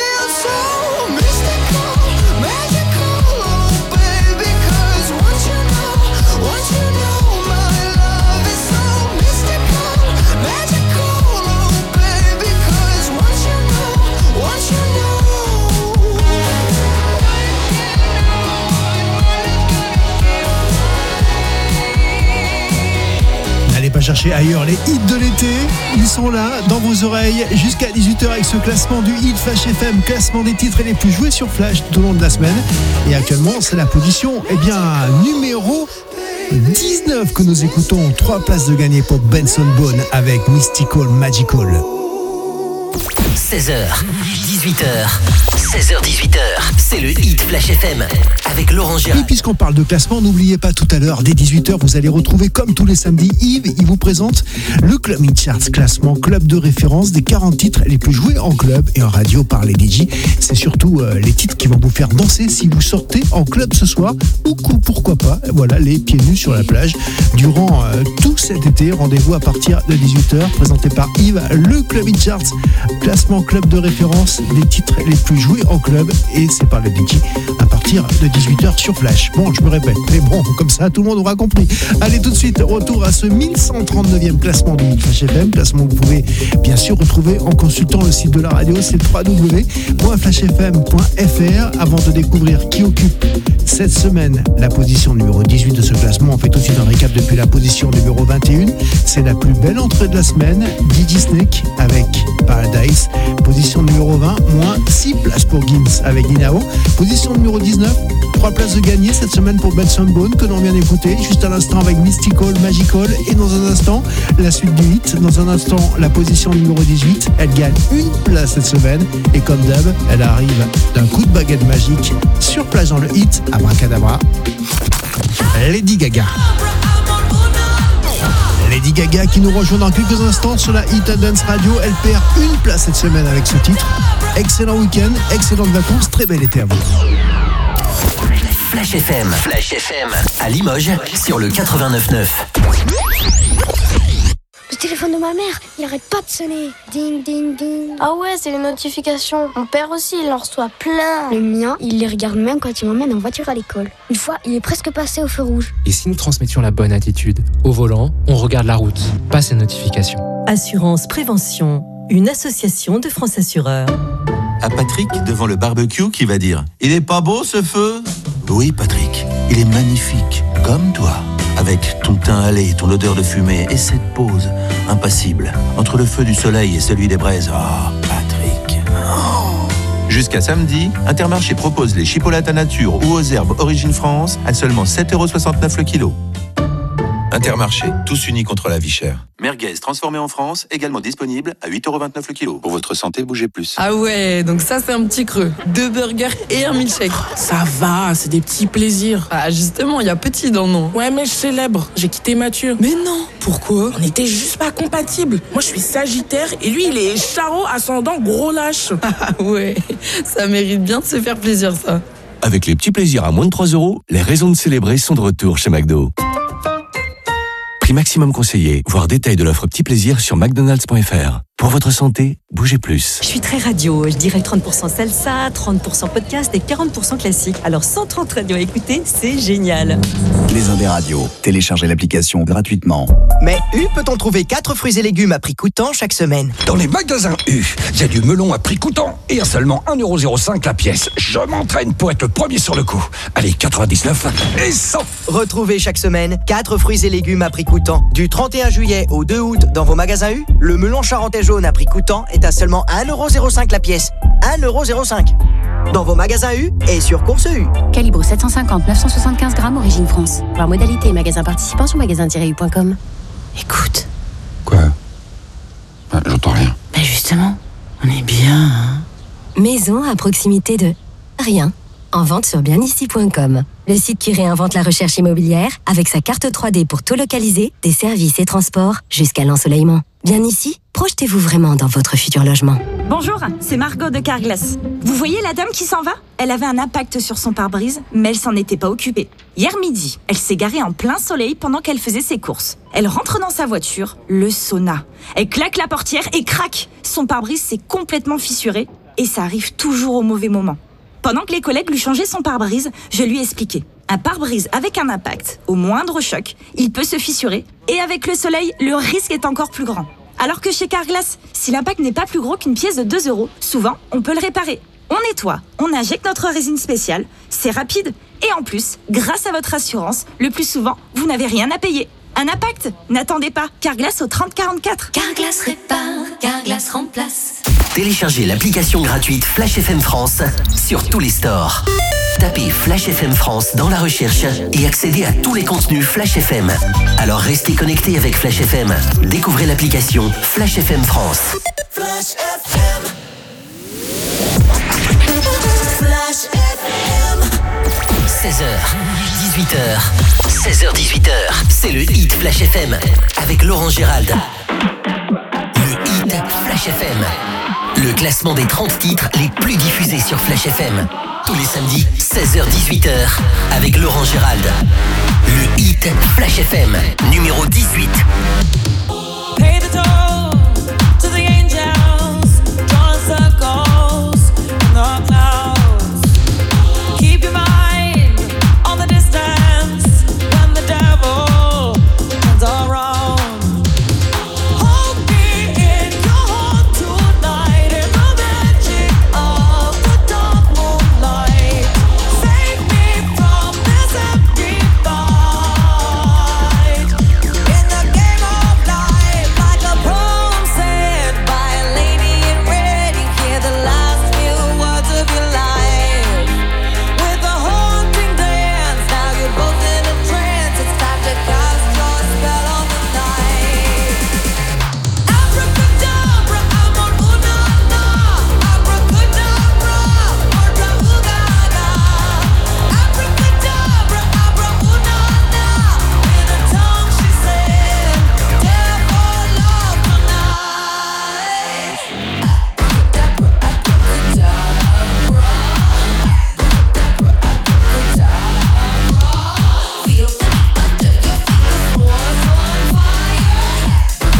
S1: chercher ailleurs les hits de l'été. Ils sont là, dans vos oreilles, jusqu'à dix-huit heures avec ce classement du Hit Flash F M, classement des titres les plus joués sur Flash tout au long de la semaine. Et actuellement, c'est la position, eh bien, numéro dix-neuf que nous écoutons. Trois places de gagner pour Benson Boone avec Mystical Magical.
S3: seize heures, dix-huit heures, seize heures, dix-huit heures, c'est le Hit Flash F M avec Laurent Gérard.
S1: Et puisqu'on parle de classement, n'oubliez pas tout à l'heure, dès dix-huit heures, vous allez retrouver comme tous les samedis, Yves, il vous présente le Club Hit Charts, classement club de référence des quarante titres les plus joués en club et en radio par les D J. C'est surtout euh, les titres qui vont vous faire danser si vous sortez en club ce soir ou pourquoi pas, voilà, les pieds nus sur la plage durant euh, tout cet été. Rendez-vous à partir de dix-huit heures, présenté par Yves, le Club Hit Charts, classement club de référence des titres les plus joués en club, et c'est par le D J à partir de dix-huit heures sur Flash. Bon, je me répète, mais bon, comme ça tout le monde aura compris. Allez, tout de suite, retour à ce mille cent trente-neuvième classement du Flash F M, classement que vous pouvez bien sûr retrouver en consultant le site de la radio, c'est w w w point flash f m point f r. Avant de découvrir qui occupe cette semaine la position numéro dix-huit de ce classement, on fait tout de suite un récap depuis la position numéro vingt et un. C'est la plus belle entrée de la semaine, D J Snake avec Paradise. Position numéro vingt, moins six places pour Gims avec Ninao. Position numéro dix-neuf, trois places de gagné cette semaine pour Benson Boone que l'on vient d'écouter juste à l'instant avec Mystical Magical. Et dans un instant, la suite du hit. Dans un instant, la position numéro dix-huit, elle gagne une place cette semaine. Et comme d'hab, elle arrive d'un coup de baguette magique sur Plage dans le hit, abracadabra. Lady Gaga. Lady Gaga qui nous rejoint dans quelques instants sur la Hit and Dance Radio. Elle perd une place cette semaine avec ce titre. Excellent week-end, excellentes vacances, très bel été à vous.
S3: Flash F M, Flash F M, à Limoges, sur le quatre-vingt-neuf neuf.
S5: Le téléphone de ma mère, il arrête pas de sonner. Ding, ding, ding. Ah ouais, c'est les notifications. Mon père aussi, il en reçoit plein. Le mien, il les regarde même quand il m'emmène en voiture à l'école. Une fois, il est presque passé au feu rouge.
S22: Et si nous transmettions la bonne attitude? Au volant, on regarde la route, pas ces notifications.
S23: Assurance Prévention, une association de France Assureurs.
S24: À Patrick, devant le barbecue, qui va dire « Il est pas beau ce feu ?» Oui, Patrick, il est magnifique, comme toi. Avec ton teint hâlé, ton odeur de fumée et cette pose impassible entre le feu du soleil et celui des braises. Oh, Patrick. Oh. Jusqu'à samedi, Intermarché propose les chipolates à nature ou aux herbes Origine France à seulement sept euros soixante-neuf le kilo. Intermarché, tous unis contre la vie chère. Merguez transformé en France, également disponible à huit euros vingt-neuf le kilo. Pour votre santé, bougez plus.
S25: Ah ouais, donc ça c'est un petit creux. Deux burgers et un milkshake.
S26: Ça va, c'est des petits plaisirs.
S25: Ah justement, il y a petit dans le nom.
S26: Ouais, mais je célèbre. J'ai quitté Mathieu.
S25: Mais non, pourquoi?
S26: On était juste pas compatibles. Moi je suis Sagittaire et lui il est Charo ascendant gros lâche.
S25: Ah ouais, ça mérite bien de se faire plaisir ça.
S27: Avec les petits plaisirs à moins de trois euros, les raisons de célébrer sont de retour chez McDo. Prix maximum conseillé, voire détail de l'offre Petit Plaisir sur mcdonalds point f r. Pour votre santé, bougez plus.
S23: Je suis très radio, je dirais trente pour cent salsa, trente pour cent podcast et quarante pour cent classique. Alors cent trente radios à écouter, c'est génial.
S28: Les Indes radios, téléchargez l'application gratuitement.
S8: Mais U peut-on trouver quatre fruits et légumes à prix coûtant chaque semaine?
S29: Dans les magasins U, il y a du melon à prix coûtant et à seulement un euro zéro cinq la pièce. Je m'entraîne pour être le premier sur le coup. Allez, quatre-vingt-dix-neuf et cent.
S8: Retrouvez chaque semaine quatre fruits et légumes à prix coûtant. Du trente et un juillet au deux août dans vos magasins U, le melon charentais jaune à prix coûtant est à seulement un euro zéro cinq la pièce. un euro zéro cinq. Dans vos magasins U et sur Course U.
S30: Calibre sept cent cinquante neuf cent soixante-quinze grammes, origine France. Voir modalité et magasin participant sur magasin tiret u point com. Écoute.
S29: Quoi? Bah, j'entends rien.
S30: Bah justement, on est bien, hein. Maison à proximité de rien. En vente sur bien ici point com. Le site qui réinvente la recherche immobilière avec sa carte trois D pour tout localiser, des services et transports jusqu'à l'ensoleillement. Bien ici, projetez-vous vraiment dans votre futur logement.
S31: Bonjour, c'est Margot de Carglass. Vous voyez la dame qui s'en va? Elle avait un impact sur son pare-brise, mais elle s'en était pas occupée. Hier midi, elle s'est garée en plein soleil pendant qu'elle faisait ses courses. Elle rentre dans sa voiture, le sauna. Elle claque la portière et crac! Son pare-brise s'est complètement fissuré et ça arrive toujours au mauvais moment. Pendant que les collègues lui changeaient son pare-brise, je lui ai expliqué. Un pare-brise avec un impact, au moindre choc, il peut se fissurer. Et avec le soleil, le risque est encore plus grand. Alors que chez Carglass, si l'impact n'est pas plus gros qu'une pièce de deux euros, souvent, on peut le réparer. On nettoie, on injecte notre résine spéciale, c'est rapide. Et en plus, grâce à votre assurance, le plus souvent, vous n'avez rien à payer. Un impact? N'attendez pas. Carglass au trente quarante-quatre.
S2: Carglass répare, Carglass remplace.
S3: Téléchargez l'application gratuite Flash F M France sur tous les stores. Tapez Flash F M France dans la recherche et accédez à tous les contenus Flash F M. Alors restez connectés avec Flash F M. Découvrez l'application Flash F M France.
S2: Flash F M. Flash F M.
S3: seize heures, dix-huit heures. seize heures, dix-huit heures. C'est le hit Flash F M avec Laurent Gérald. Le hit Flash F M. Le classement des trente titres les plus diffusés sur Flash F M. Tous les samedis, seize heures, dix-huit heures, avec Laurent Gérald. Le hit Flash F M, numéro dix-huit.
S4: Pay the toll to the angels, drawing circles in the clouds. Keep your mind on the distance when the devil comes around. Hold me in your heart tonight in the magic of the dark moonlight. Save me from this empty fight. In the game of life, like a poem said by a lady in red, you hear the last few words of your life. With a haunting dance, now you're both in a trance. It's time to cast your spell on the night. Abracadabra, amor una na. Abracadabra, orda ugaga. Abracadabra, abra una na. In a tongue she said, "Death or love tonight." Abracadabra, abracadabra. Feel under your feet, the floor's on fire.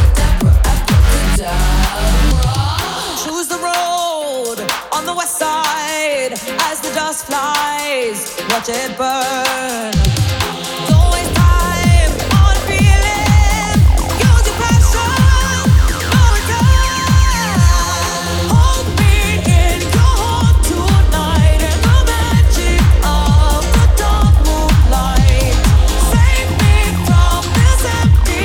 S4: Choose the road on the west side as the dust flies. Watch it burn. Don't waste time on feeling. Use your passion, no return. Hold me in your heart tonight in the magic of the dark moonlight. Save me from this empty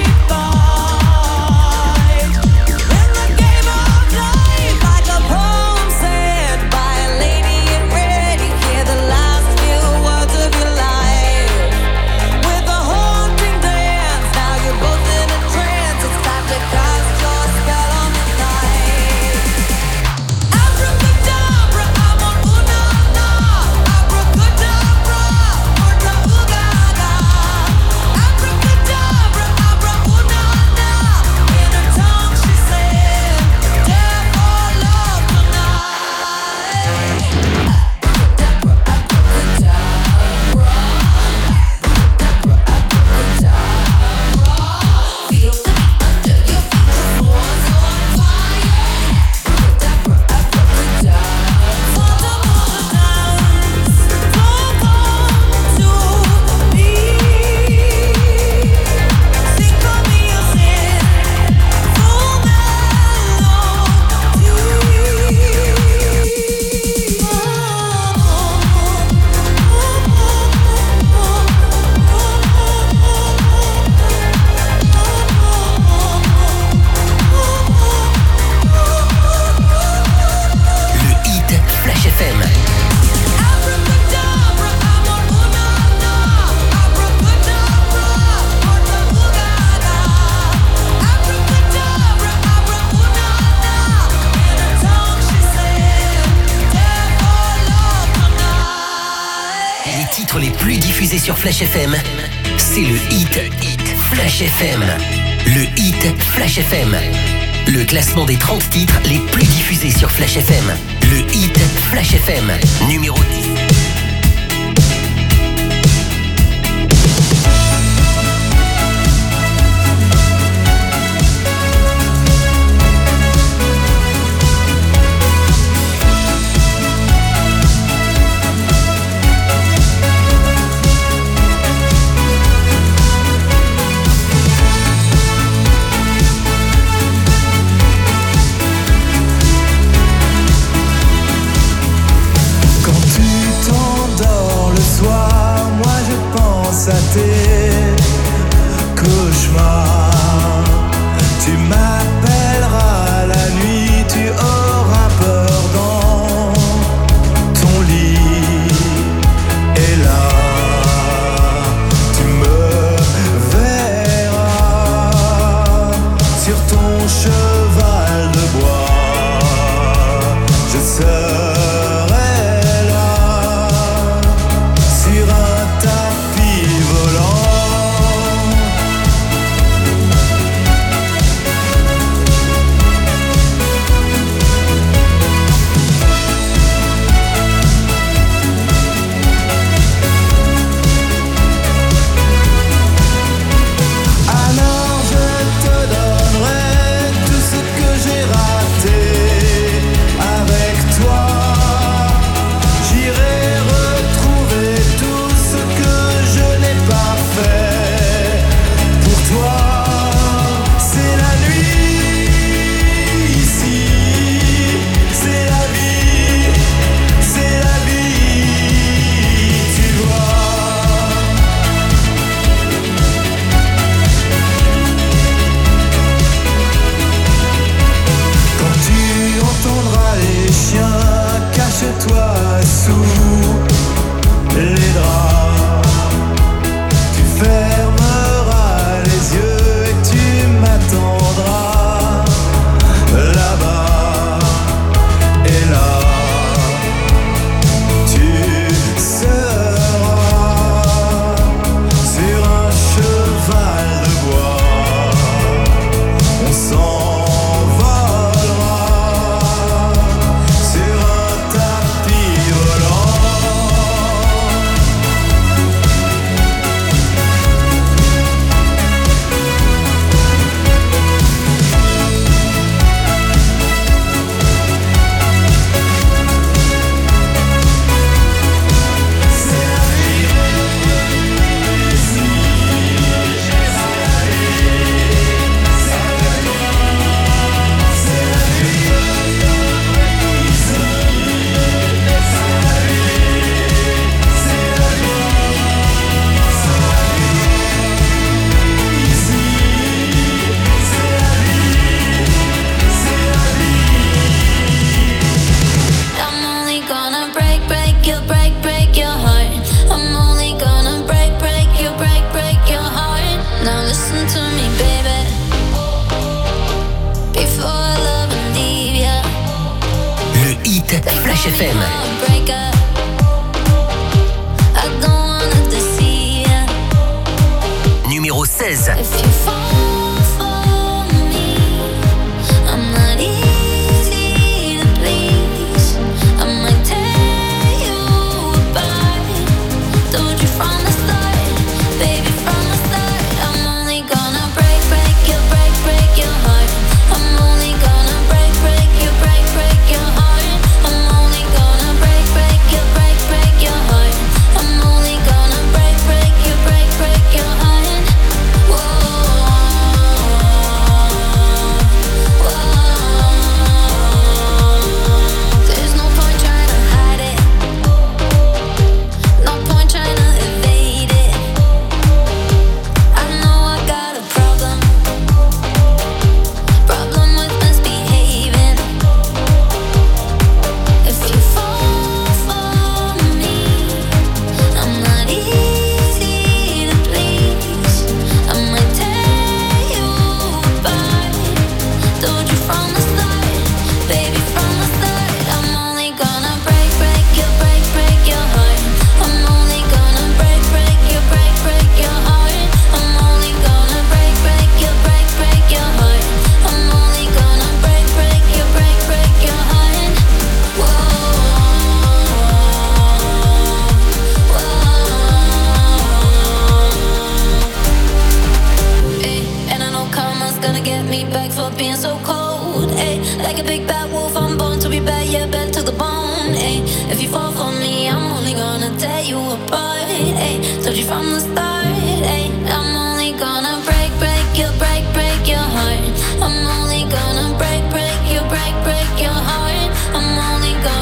S4: fight. In the game of life, like a poem said by a lady in red, you hear the last few words of your life. With a haunting dance, now you're both in a trance. It's time to cast your spell on the night. Abracadabra, amor una na. Abracadabra, orda ugaga. Abracadabra, abra una na. In her tongue she said, "Death or love tonight." Abracadabra, abracadabra. Feel the under your feet, the floor's on fire. Abracadabra, abracadabra. Don't come to me. Sing for me your sin, full
S3: Le hit Flash F M.
S4: Abracadabra, amor una na. Abracadabra, orda ugaga. Abracadabra, abra una na. In her tongue she said, "Death or love tonight."
S3: Les titres les plus diffusés sur Flash F M, c'est le hit, hit Flash F M. Le hit Flash F M. Le classement des trente titres les plus diffusés sur Flash F M. Le hit Flash F M, numéro dix.
S6: Quand tu t'endors le soir, moi je pense à tes cauchemars. cauchemar. Tu m'appelleras la nuit, tu auras peur dans ton lit. Et là, tu me verras sur ton cheval de bois. Je serai là sur un tapis volant. Alors je te donnerai tout ce que j'ai raté avec toi. J'irai retrouver tout ce que je n'ai pas fait pour toi. C'est la nuit ici, c'est la vie, c'est la vie, tu vois. Quand tu entendras les chiens, cache-toi sous les draps. Tu fermeras les yeux et tu m'attendras là-bas. Et là, tu seras sur un cheval de bois. On s'envolera sur un tapis volant.
S2: I'm only gonna break, break you, break, break your heart. I'm only gonna break, break you, break, break your heart. Now listen to me, baby. Before I love and leave ya,
S3: Le hit Flash F M.
S2: break up. I don't wanna deceive ya.
S3: Numéro seize.
S2: If you fall